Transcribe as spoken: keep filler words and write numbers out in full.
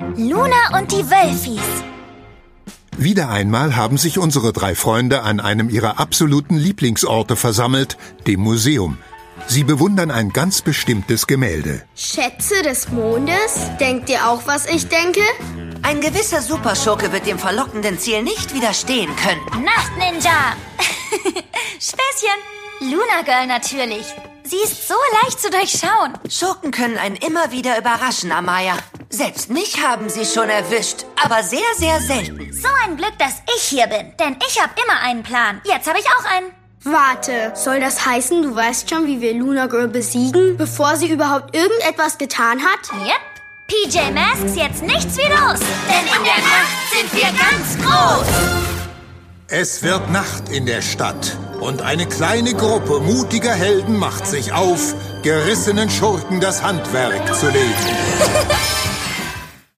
Luna und die Wölfis. Wieder einmal haben sich unsere drei Freunde an einem ihrer absoluten Lieblingsorte versammelt, dem Museum. Sie bewundern ein ganz bestimmtes Gemälde. Schätze des Mondes? Denkt ihr auch, was ich denke? Ein gewisser Superschurke wird dem verlockenden Ziel nicht widerstehen können. Nacht-Ninja! Späßchen! Luna Girl natürlich. Sie ist so leicht zu durchschauen. Schurken können einen immer wieder überraschen, Amaya. Selbst mich haben sie schon erwischt, aber sehr, sehr selten. So ein Glück, dass ich hier bin, denn ich habe immer einen Plan. Jetzt habe ich auch einen. Warte, soll das heißen, du weißt schon, wie wir Luna Girl besiegen, bevor sie überhaupt irgendetwas getan hat? Yep. P J Masks, jetzt nichts wie los, denn in der Nacht sind wir ganz groß. Es wird Nacht in der Stadt und eine kleine Gruppe mutiger Helden macht sich auf, gerissenen Schurken das Handwerk zu legen.